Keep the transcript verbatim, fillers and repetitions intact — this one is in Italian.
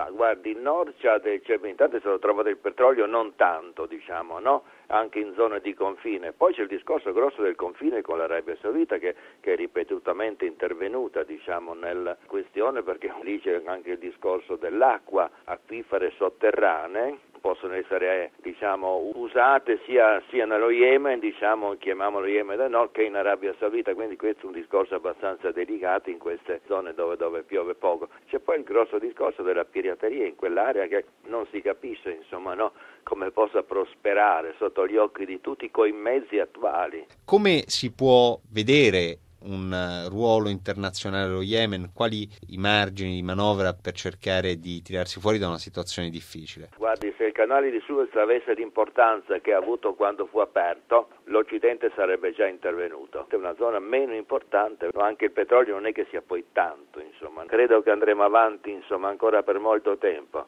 guardi, in Nord c'è, c'è intanto è stato trovato il petrolio non tanto, diciamo, no? Anche in zone di confine. Poi c'è il discorso grosso del confine con l'Arabia Saudita che, che è ripetutamente intervenuta, diciamo, nella questione, perché lì c'è anche il discorso dell'acqua, acquifere sotterranee possono essere, diciamo, usate sia, sia nello Yemen, diciamo, chiamiamolo Yemen del Nord, che in Arabia Saudita, quindi questo è un discorso abbastanza delicato in queste zone dove, dove piove poco. C'è poi il grosso discorso della pirateria in quell'area che non si capisce, insomma, no, come possa prosperare sotto gli occhi di tutti coi mezzi attuali. Come si può vedere un ruolo internazionale allo Yemen? Quali i margini di manovra per cercare di tirarsi fuori da una situazione difficile? Guardi, se il canale di Suez avesse l'importanza che ha avuto quando fu aperto, l'Occidente sarebbe già intervenuto. È una zona meno importante, ma anche il petrolio non è che sia poi tanto, insomma. Credo che andremo avanti, insomma, ancora per molto tempo.